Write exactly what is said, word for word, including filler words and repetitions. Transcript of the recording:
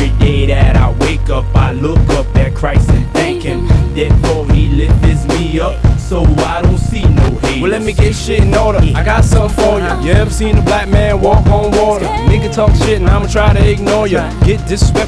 Every day that I wake up, I look up at Christ and thank Him. Therefore He lifts me up, so I don't see no hate. Well, let me get shit in order. I got something for you. You ever seen a black man walk on water? Nigga talk shit and I'ma try to ignore you. Get disrespectful